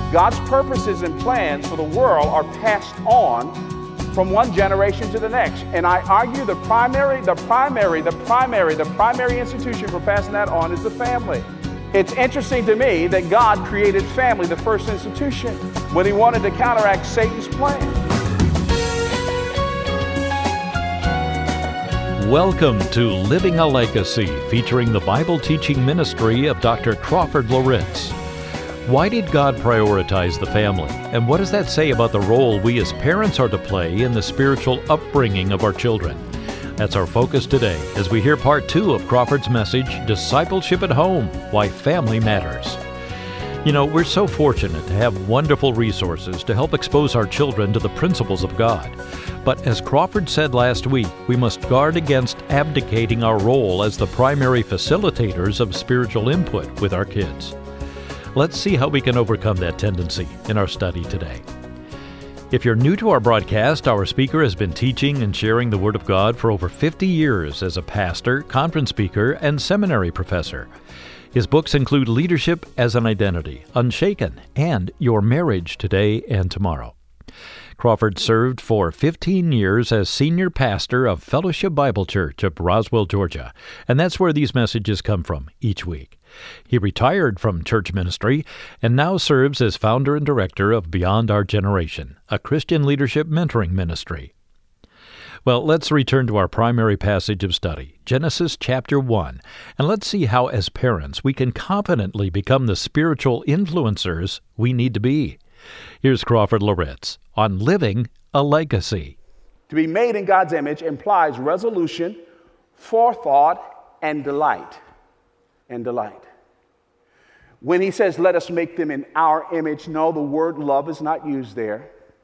God's purposes and plans for the world are passed on from one generation to the next. And I argue the primary institution for passing that on is the family. It's interesting to me that God created family, the first institution, when He wanted to counteract Satan's plan. Welcome to Living a Legacy, featuring the Bible teaching ministry of Dr. Crawford Loritts. Why did God prioritize the family? And what does that say about the role we as parents are to play in the spiritual upbringing of our children? That's our focus today as we hear part 2 of Crawford's message, Discipleship at Home, Why Family Matters. You know, we're so fortunate to have wonderful resources to help expose our children to the principles of God. But as Crawford said last week, we must guard against abdicating our role as the primary facilitators of spiritual input with our kids. Let's see how we can overcome that tendency in our study today. If you're new to our broadcast, our speaker has been teaching and sharing the Word of God for over 50 years as a pastor, conference speaker, and seminary professor. His books include Leadership as an Identity, Unshaken, and Your Marriage Today and Tomorrow. Crawford served for 15 years as senior pastor of Fellowship Bible Church of Roswell, Georgia, and that's where these messages come from each week. He retired from church ministry and now serves as founder and director of Beyond Our Generation, a Christian leadership mentoring ministry. Well, let's return to our primary passage of study, Genesis chapter 1, and let's see how, as parents, we can confidently become the spiritual influencers we need to be. Here's Crawford Loritts on Living a Legacy. To be made in God's image implies resolution, forethought, and delight. When He says, let us make them in our image, no, the word love is not used there,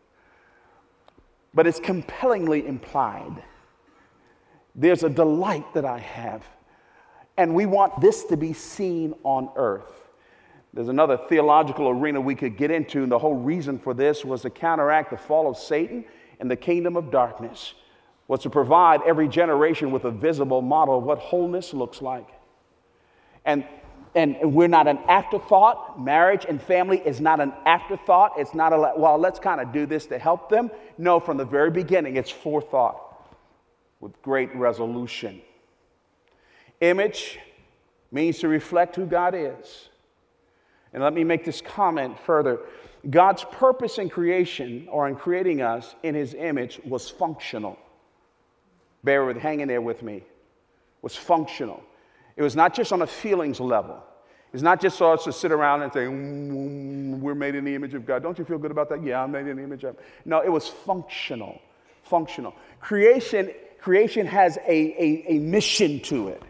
but it's compellingly implied. There's a delight that I have, and we want this to be seen on earth. There's another theological arena we could get into, and the whole reason for this was to counteract the fall of Satan and the kingdom of darkness, was to provide every generation with a visible model of what wholeness looks like. And we're not an afterthought. Marriage and family is not an afterthought. It's not well, let's kind of do this to help them. No, from the very beginning, it's forethought with great resolution. Image means to reflect who God is. And let me make this comment further. God's purpose in creation, or in creating us in His image, was functional. Hang in there with me. Was functional. It was not just on a feelings level. It's not just so us to sit around and say, we're made in the image of God. Don't you feel good about that? Yeah, I'm made in the image of God. No, it was functional. Functional. Creation has a mission to it.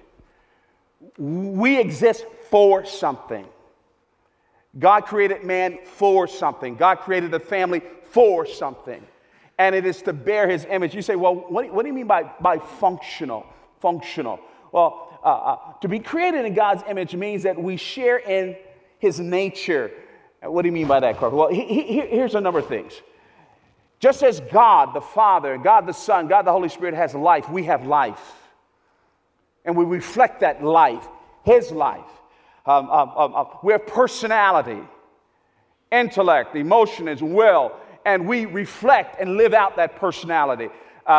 We exist for something. God created man for something. God created the family for something. And it is to bear His image. You say, well, what do you mean by functional? Functional. Well, to be created in God's image means that we share in His nature. What do you mean by that, Crawford? Well, here's a number of things. Just as God the Father, God the Son, God the Holy Spirit has life, we have life. And we reflect that life, His life. We have personality, intellect, emotions, will, and we reflect and live out that personality.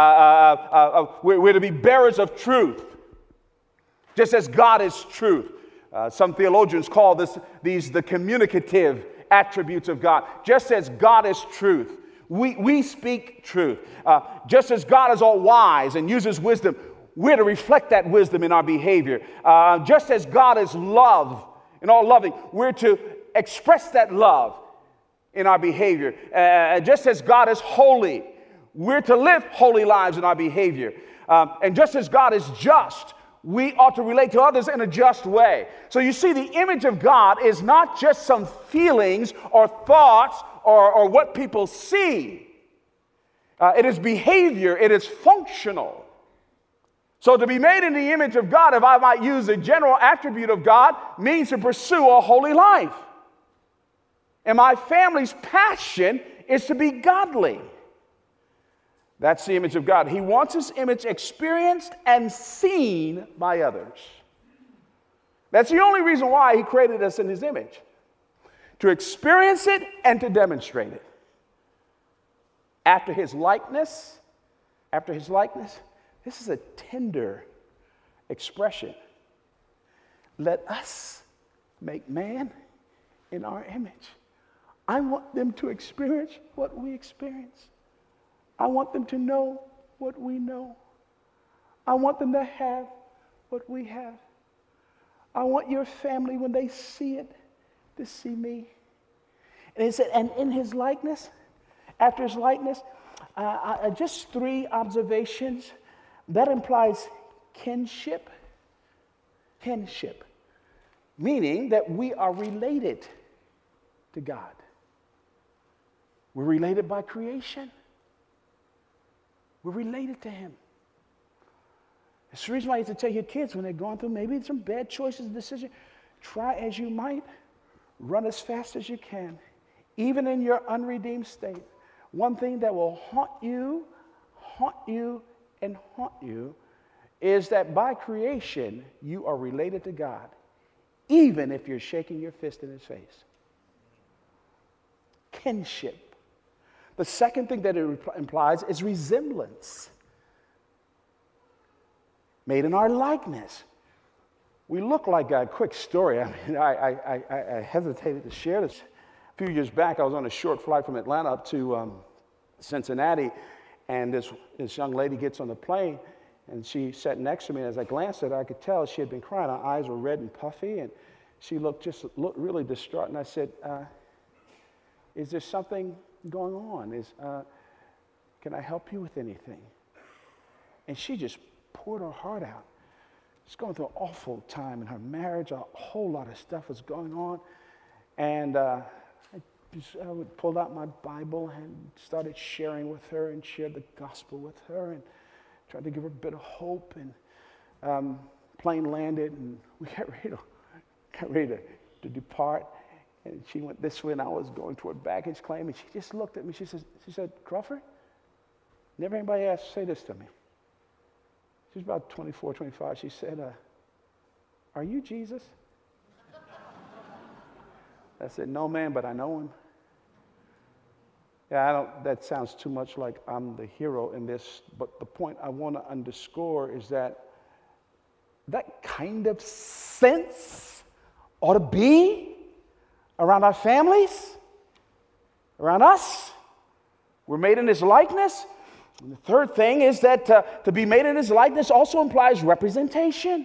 We're to be bearers of truth, just as God is truth. Some theologians call these the communicative attributes of God. Just as God is truth, we speak truth. Just as God is all wise and uses wisdom, we're to reflect that wisdom in our behavior. Just as God is love and all loving, we're to express that love in our behavior. Just as God is holy, we're to live holy lives in our behavior. And just as God is just, we ought to relate to others in a just way. So you see, the image of God is not just some feelings or thoughts or what people see. It is behavior. It is functional. So to be made in the image of God, if I might use a general attribute of God, means to pursue a holy life. And my family's passion is to be godly. That's the image of God. He wants His image experienced and seen by others. That's the only reason why He created us in His image. to experience it and to demonstrate it. After his likeness, this is a tender expression. Let us make man in our image. I want them to experience what we experience. I want them to know what we know. I want them to have what we have. I want your family, when they see it, to see me. And he said, and in his likeness, after his likeness, just 3 observations. That implies kinship. Kinship. Meaning that we are related to God. We're related by creation. We're related to him. It's the reason why you have to tell your kids when they're going through maybe some bad choices and decisions, try as you might, run as fast as you can, even in your unredeemed state. One thing that will haunt you, and haunt you is that by creation, you are related to God, even if you're shaking your fist in his face. Kinship. The second thing that it implies is resemblance. Made in our likeness. We look like God. Quick story. I hesitated to share this. A few years back, I was on a short flight from Atlanta up to Cincinnati, and this young lady gets on the plane, and she sat next to me, and as I glanced at her, I could tell she had been crying. Her eyes were red and puffy, and she looked really distraught, and I said, is there something going on? Can I help you with anything? And she just poured her heart out. She's going through an awful time in her marriage. A whole lot of stuff was going on. And I pulled out my Bible and started sharing with her and shared the gospel with her and tried to give her a bit of hope. And plane landed, and we got ready to depart. And she went this way, and I was going toward baggage claim. And she just looked at me. She said, Crawford, never anybody asked to say this to me. She was about 24, 25. She said, are you Jesus? I said, no, ma'am, but I know him. Yeah, that sounds too much like I'm the hero in this, but the point I want to underscore is that kind of sense ought to be around our families, around us. We're made in his likeness. And the third thing is that to be made in his likeness also implies representation.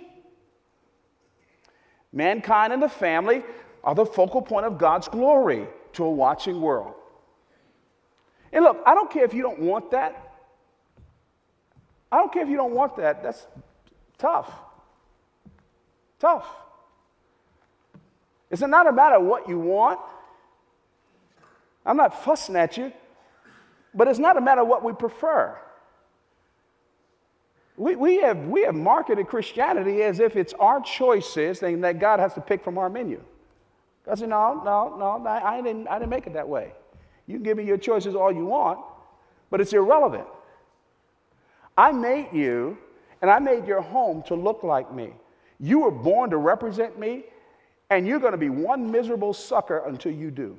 Mankind and the family are the focal point of God's glory to a watching world. And look, I don't care if you don't want that. I don't care if you don't want that. That's tough. Tough. It's not a matter of what you want. I'm not fussing at you. But it's not a matter of what we prefer. We have marketed Christianity as if it's our choices and that God has to pick from our menu. I said, no, I didn't make it that way. You can give me your choices all you want, but it's irrelevant. I made you, and I made your home to look like me. You were born to represent me, and you're going to be one miserable sucker until you do.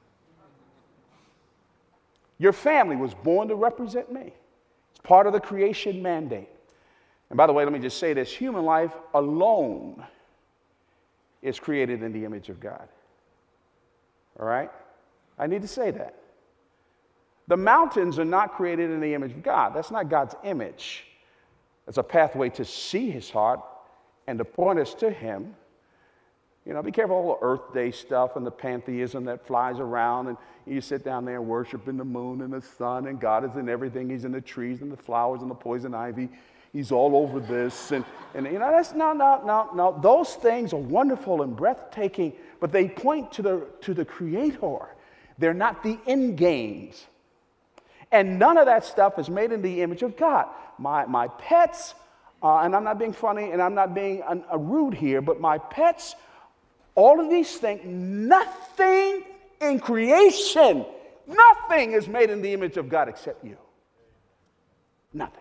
Your family was born to represent me. It's part of the creation mandate. And by the way, let me just say this. Human life alone is created in the image of God. All right? I need to say that. The mountains are not created in the image of God. That's not God's image. It's a pathway to see his heart and to point us to him. You know, be careful all the Earth Day stuff and the pantheism that flies around, and you sit down there and worship in the moon and the sun, and God is in everything. He's in the trees and the flowers and the poison ivy. He's all over this. And you know, that's no. Those things are wonderful and breathtaking, but they point to the Creator. They're not the end games. And none of that stuff is made in the image of God. My pets, and I'm not being funny and I'm not being rude here, but my pets, all of these things, nothing in creation, nothing is made in the image of God except you. Nothing.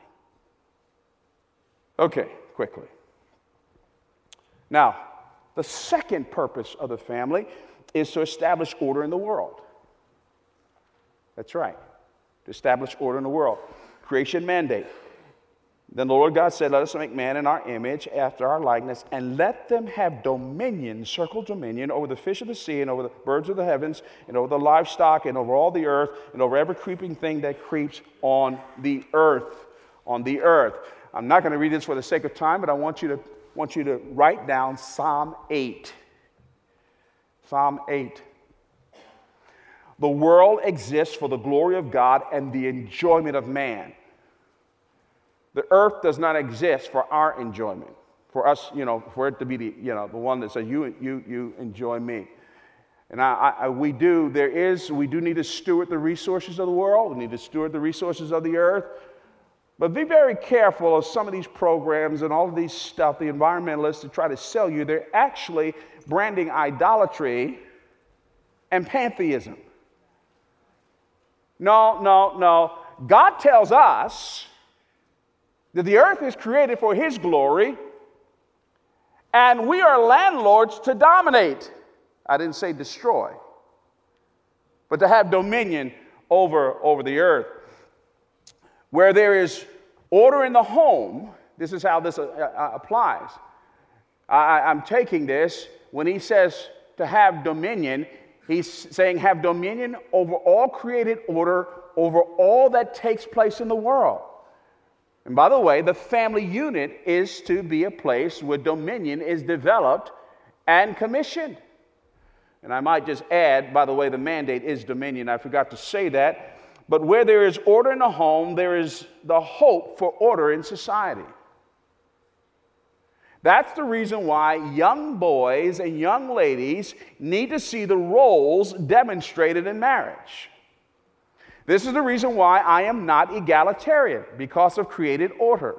Okay, quickly. Now, the second purpose of the family is to establish order in the world. That's right, to establish order in the world. Creation mandate. Then the Lord God said, let us make man in our image, after our likeness, and let them have dominion, circle dominion, over the fish of the sea, and over the birds of the heavens, and over the livestock, and over all the earth, and over every creeping thing that creeps on the earth. On the earth. I'm not going to read this for the sake of time, but I want you to write down Psalm 8. Psalm 8. The world exists for the glory of God and the enjoyment of man. The earth does not exist for our enjoyment, for us, for it to be the one that says, you enjoy me. And we do need to steward the resources of the world. We need to steward the resources of the earth. But be very careful of some of these programs and all of these stuff, the environmentalists that try to sell you. They're actually branding idolatry and pantheism. No. God tells us that the earth is created for His glory, and we are landlords to dominate. I didn't say destroy, but to have dominion over the earth. Where there is order in the home, this is how this applies. I'm taking this, when he says to have dominion, he's saying have dominion over all created order, over all that takes place in the world. And by the way, the family unit is to be a place where dominion is developed and commissioned. And I might just add, by the way, the mandate is dominion. I forgot to say that. But where there is order in the home, there is the hope for order in society. That's the reason why young boys and young ladies need to see the roles demonstrated in marriage. This is the reason why I am not egalitarian, because of created order.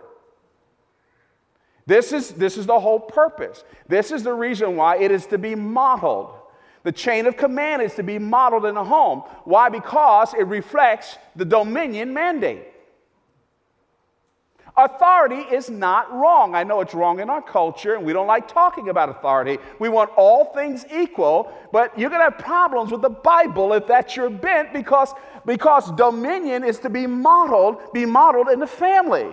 This is the whole purpose. This is the reason why it is to be modeled. The chain of command is to be modeled in a home. Why? Because it reflects the dominion mandate. Authority is not wrong. I know it's wrong in our culture, and we don't like talking about authority. We want all things equal, but you're going to have problems with the Bible if that's your bent, because dominion is to be modeled in the family.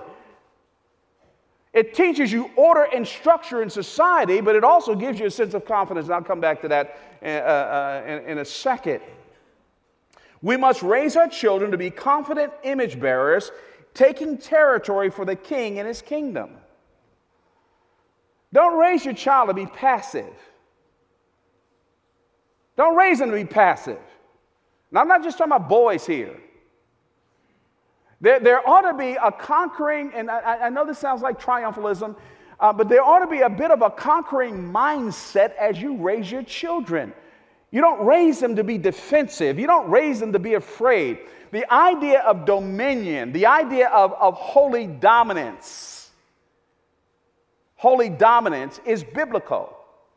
It teaches you order and structure in society, but it also gives you a sense of confidence, and I'll come back to that in a second. We must raise our children to be confident image bearers, taking territory for the king and his kingdom. Don't raise your child to be passive. Don't raise them to be passive. And I'm not just talking about boys here. There ought to be a conquering, and I know this sounds like triumphalism, but there ought to be a bit of a conquering mindset as you raise your children. You don't raise them to be defensive. You don't raise them to be afraid. The idea of dominion, the idea of holy dominance is biblical.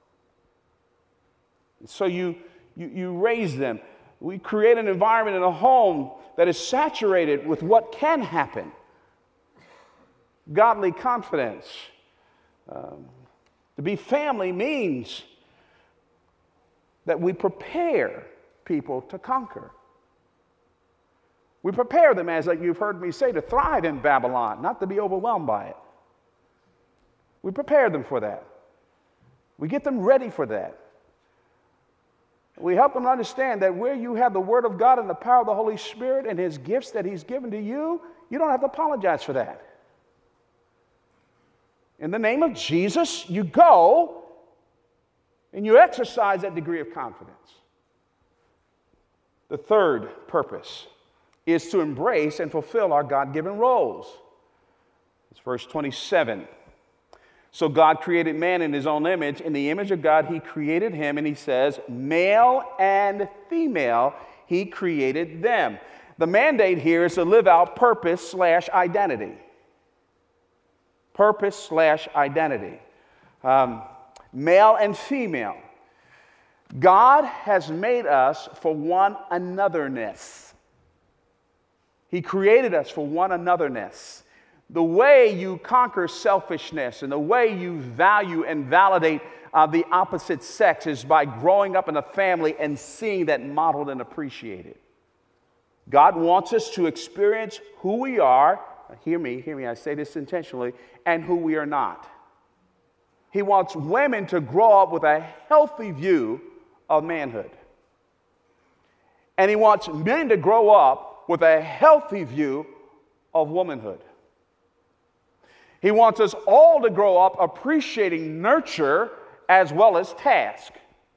So you raise them. We create an environment in a home that is saturated with what can happen. Godly confidence. To be family means that we prepare people to conquer. We prepare them, as like you've heard me say, to thrive in Babylon, not to be overwhelmed by it. We prepare them for that. We get them ready for that. We help them understand that where you have the Word of God and the power of the Holy Spirit and His gifts that He's given to you, you don't have to apologize for that. In the name of Jesus, you go and you exercise that degree of confidence. The third purpose is to embrace and fulfill our God-given roles. It's verse 27. So God created man in His own image. In the image of God, He created him, and He says, male and female, He created them. The mandate here is to live out purpose/identity. Purpose/identity. Male and female. God has made us for one anotherness. He created us for one anotherness. The way you conquer selfishness and the way you value and validate the opposite sex is by growing up in a family and seeing that modeled and appreciated. God wants us to experience who we are, hear me, I say this intentionally, and who we are not. He wants women to grow up with a healthy view of manhood. And he wants men to grow up with a healthy view of womanhood. He wants us all to grow up appreciating nurture as well as task.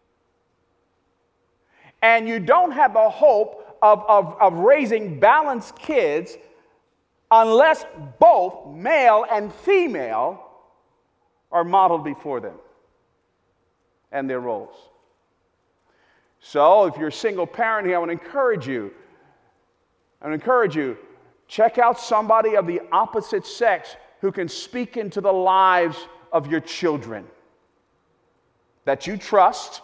And you don't have the hope of raising balanced kids unless both male and female are modeled before them and their roles. So if you're a single parent here, I want to encourage you, check out somebody of the opposite sex who can speak into the lives of your children that you trust.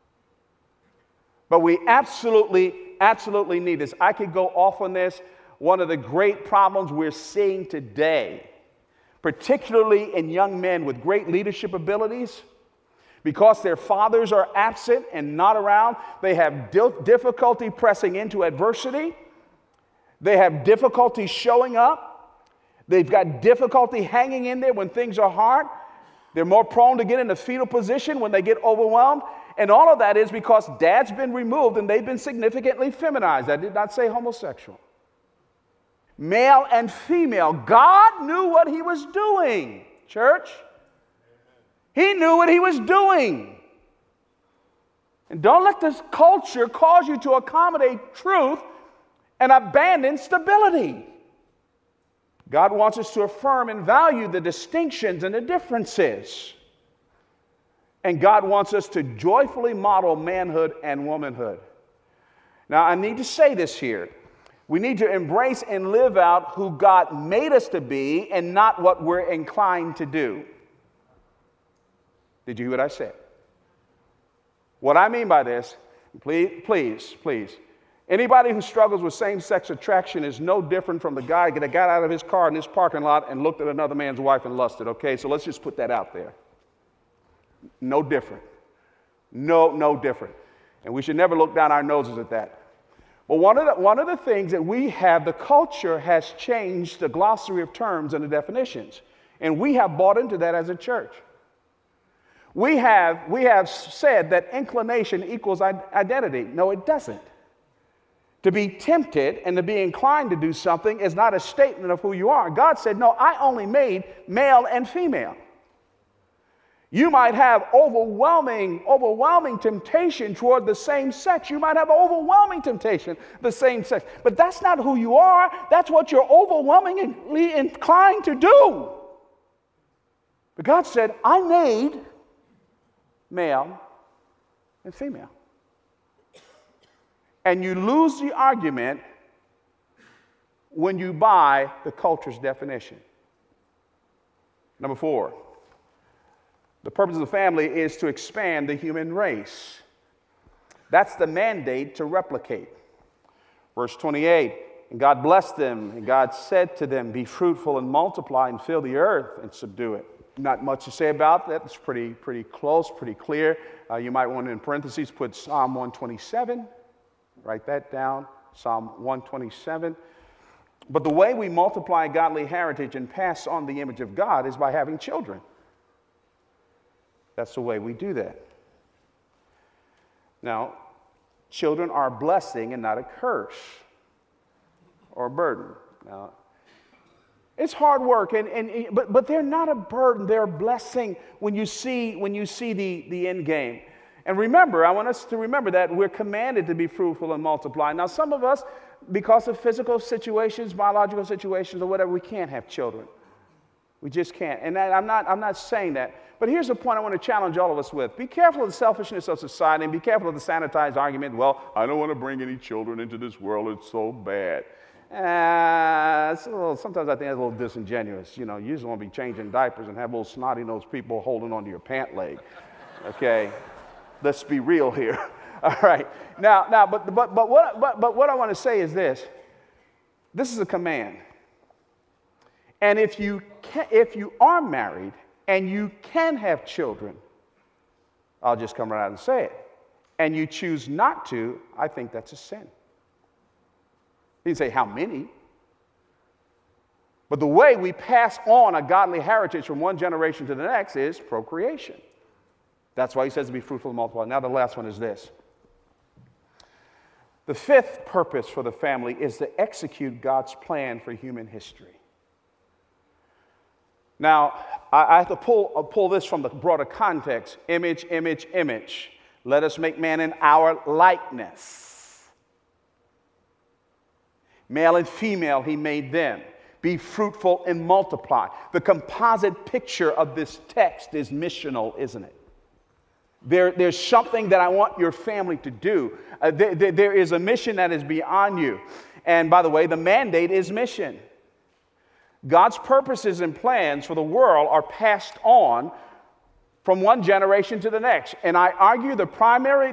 But we absolutely need this. I could go off on this. One of the great problems we're seeing today, particularly in young men with great leadership abilities, because their fathers are absent and not around, they have difficulty pressing into adversity. They have difficulty showing up. They've got difficulty hanging in there when things are hard. They're more prone to get in a fetal position when they get overwhelmed. And all of that is because dad's been removed and they've been significantly feminized. I did not say homosexual. Male and female. God knew what he was doing, church. He knew what he was doing. And don't let this culture cause you to accommodate truth and abandon stability. God wants us to affirm and value the distinctions and the differences. And God wants us to joyfully model manhood and womanhood. Now, I need to say this here. We need to embrace and live out who God made us to be and not what we're inclined to do. Did you hear what I said? What I mean by this, please, anybody who struggles with same-sex attraction is no different from the guy that got out of his car in this parking lot and looked at another man's wife and lusted, okay? So let's just put that out there. No different. No different. And we should never look down our noses at that. But one of the things that we have, the culture has changed the glossary of terms and the definitions. And we have bought into that as a church. We have said that inclination equals identity. No, it doesn't. To be tempted and to be inclined to do something is not a statement of who you are. God said, no, I only made male and female. You might have overwhelming temptation toward the same sex. You might have overwhelming temptation the same sex. But that's not who you are. That's what you're overwhelmingly inclined to do. But God said, I made male and female. And you lose the argument when you buy the culture's definition. Number 4, the purpose of the family is to expand the human race. That's the mandate to replicate. Verse 28, and God blessed them, and God said to them, be fruitful and multiply and fill the earth and subdue it. Not much to say about that. It's pretty close, pretty clear. You might want to, in parentheses, put Psalm 127. Write that down, Psalm 127. But the way we multiply godly heritage and pass on the image of God is by having children. That's the way we do that. Now, children are a blessing and not a curse or a burden. Now, it's hard work, but they're not a burden. They're a blessing when you see the end game. And remember, I want us to remember that we're commanded to be fruitful and multiply. Now, some of us, because of physical situations, biological situations, or whatever, we can't have children. We just can't. And I'm not saying that. But here's the point I want to challenge all of us with. Be careful of the selfishness of society, and be careful of the sanitized argument, well, I don't want to bring any children into this world. It's so bad. Sometimes I think that's a little disingenuous. You know, you just want to be changing diapers and have little snotty-nosed people holding onto your pant leg. Okay? Let's be real here. All right. Now, but what I want to say is this. This is a command. And if you are married and you can have children, I'll just come right out and say it, and you choose not to, I think that's a sin. You can say, how many? But the way we pass on a godly heritage from one generation to the next is procreation. That's why he says to be fruitful and multiply. Now the last one is this. The fifth purpose for the family is to execute God's plan for human history. Now, I have to pull this from the broader context. Image, image, image. Let us make man in our likeness. Male and female, he made them. Be fruitful and multiply. The composite picture of this text is missional, isn't it? There's something that I want your family to do. There is a mission that is beyond you. And by the way, the mandate is mission. God's purposes and plans for the world are passed on from one generation to the next. And I argue the primary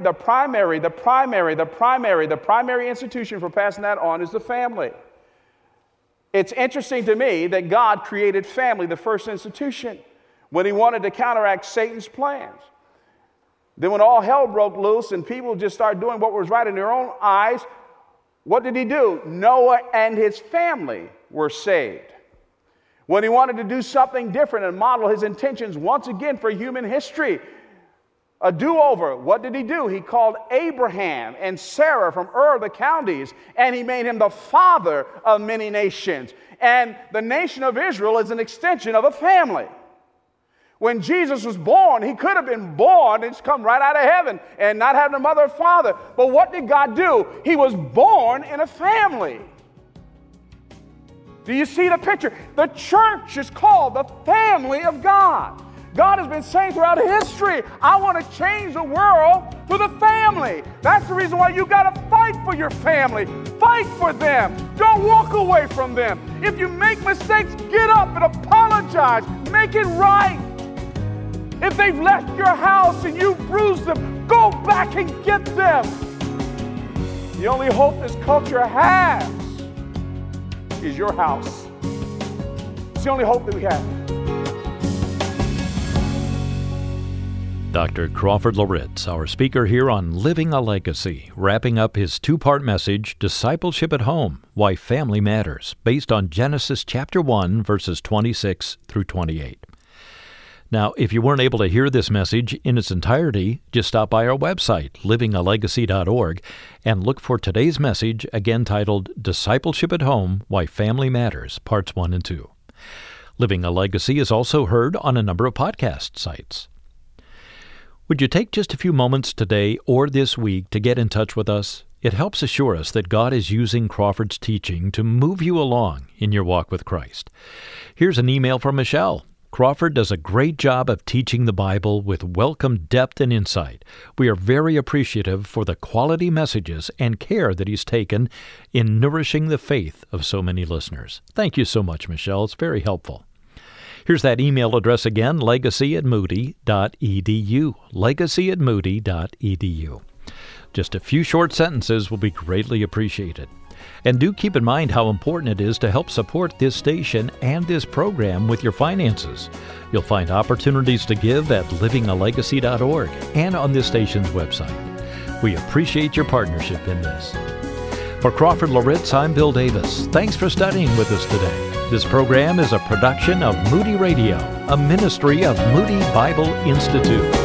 institution for passing that on is the family. It's interesting to me that God created family, the first institution, when he wanted to counteract Satan's plans. Then when all hell broke loose and people just started doing what was right in their own eyes, what did he do? Noah and his family were saved. When he wanted to do something different and model his intentions once again for human history, a do-over, what did he do? He called Abraham and Sarah from Ur, the Chaldees, and he made him the father of many nations. And the nation of Israel is an extension of a family. When Jesus was born, he could have been born and come right out of heaven and not having a mother or father. But what did God do? He was born in a family. Do you see the picture? The church is called the family of God. God has been saying throughout history, I want to change the world through the family. That's the reason why you got to fight for your family. Fight for them. Don't walk away from them. If you make mistakes, get up and apologize. Make it right. If they've left your house and you bruised them, go back and get them. The only hope this culture has is your house. It's the only hope that we have. Dr. Crawford Loritts, our speaker here on Living a Legacy, wrapping up his two-part message, Discipleship at Home, Why Family Matters, based on Genesis chapter 1, verses 26 through 28. Now, if you weren't able to hear this message in its entirety, just stop by our website, livingalegacy.org, and look for today's message, again titled Discipleship at Home, Why Family Matters, Parts 1 and 2. Living a Legacy is also heard on a number of podcast sites. Would you take just a few moments today or this week to get in touch with us? It helps assure us that God is using Crawford's teaching to move you along in your walk with Christ. Here's an email from Michelle. Crawford does a great job of teaching the Bible with welcome depth and insight. We are very appreciative for the quality messages and care that he's taken in nourishing the faith of so many listeners. Thank you so much, Michelle. It's very helpful. Here's that email address again, legacy@moody.edu, legacy@moody.edu. Just a few short sentences will be greatly appreciated. And do keep in mind how important it is to help support this station and this program with your finances. You'll find opportunities to give at livingalegacy.org and on this station's website. We appreciate your partnership in this. For Crawford Loritts, I'm Bill Davis. Thanks for studying with us today. This program is a production of Moody Radio, a ministry of Moody Bible Institute.